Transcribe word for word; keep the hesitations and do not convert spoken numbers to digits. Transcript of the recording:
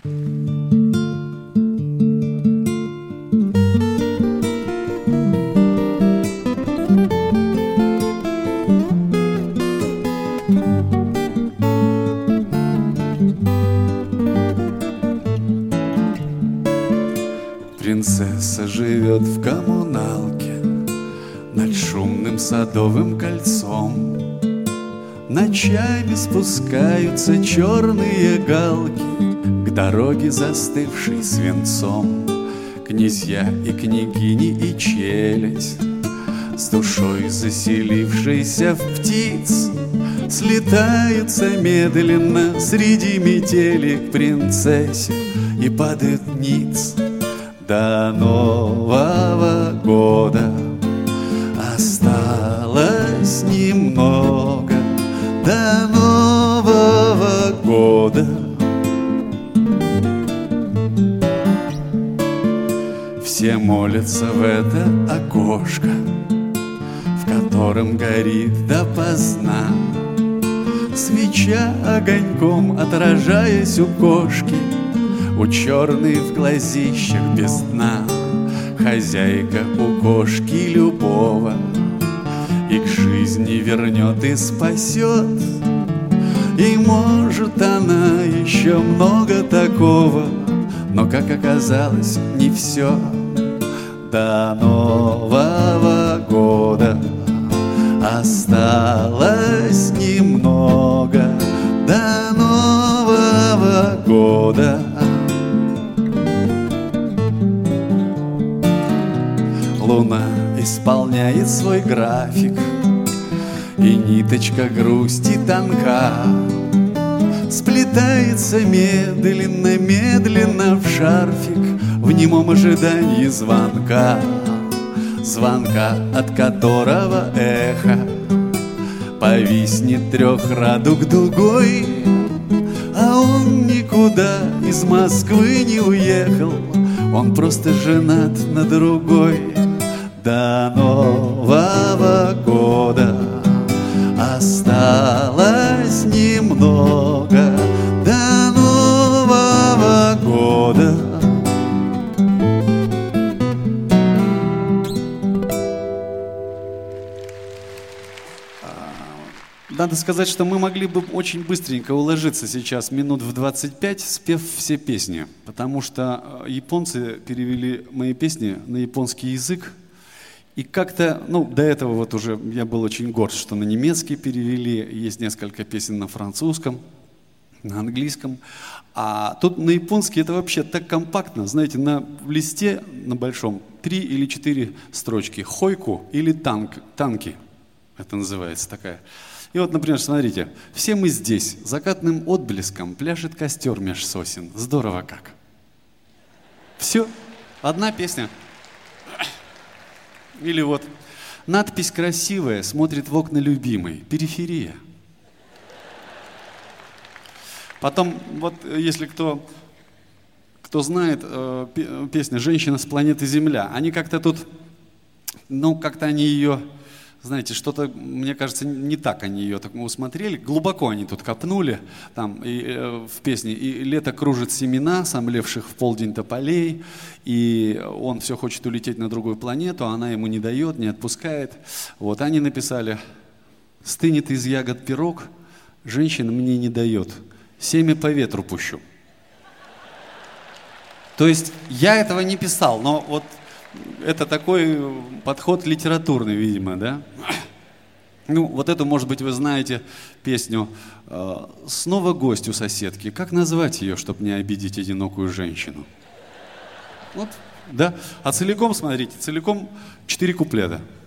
Принцесса живет в коммуналке над шумным Садовым кольцом. Ночами спускаются черные галки к дороге, застывшей свинцом. Князья и княгини и челядь, с душой заселившейся в птиц, слетаются медленно среди метели к принцессе и падают ниц. До Нового года осталось немного, до Нового года. Все молятся в это окошко, в котором горит допоздна свеча огоньком, отражаясь у кошки, у черной в глазищах без дна. Хозяйка у кошки любого и к жизни вернет и спасет. И может она еще много такого, но, как оказалось, не все. До Нового года осталось немного, до Нового года. Луна исполняет свой график, и ниточка грусти тонка сплетается медленно-медленно в шарфик в немом ожидании звонка. Звонка, от которого эхо повиснет трех радуг дугой, а он никуда из Москвы не уехал, он просто женат на другой. До Нового года осталось немного, до Нового года. Надо сказать, что мы могли бы очень быстренько уложиться сейчас минут в двадцать пять, спев все песни, потому что японцы перевели мои песни на японский язык. И как-то, ну, до этого вот уже я был очень горд, что на немецкий перевели, есть несколько песен на французском, на английском. А тут на японский это вообще так компактно, знаете, на листе, на большом, три или четыре строчки. Хойку или танк, танки, это называется такая. И вот, например, смотрите, все мы здесь, закатным отблеском пляшет костер меж сосен. Здорово как. Все, одна песня. Или вот, надпись красивая, смотрит в окна любимой, периферия. Потом, вот если кто, кто знает, э, песня «Женщина с планеты Земля», они как-то тут, ну, как-то они ее, знаете, что-то, мне кажется, не так они ее так усмотрели, глубоко они тут копнули, там, и, э, в песне, и лето кружит семена, сомлевших в полдень тополей, и он все хочет улететь на другую планету, а она ему не дает, не отпускает. Вот, они написали: стынет из ягод пирог, женщина мне не дает, семя по ветру пущу. То есть я этого не писал, но вот это такой подход литературный, видимо, да? Ну, вот эту, может быть, вы знаете песню «Снова гость у соседки». Как назвать ее, чтобы не обидеть одинокую женщину? Вот, да. А целиком, смотрите, целиком четыре куплета.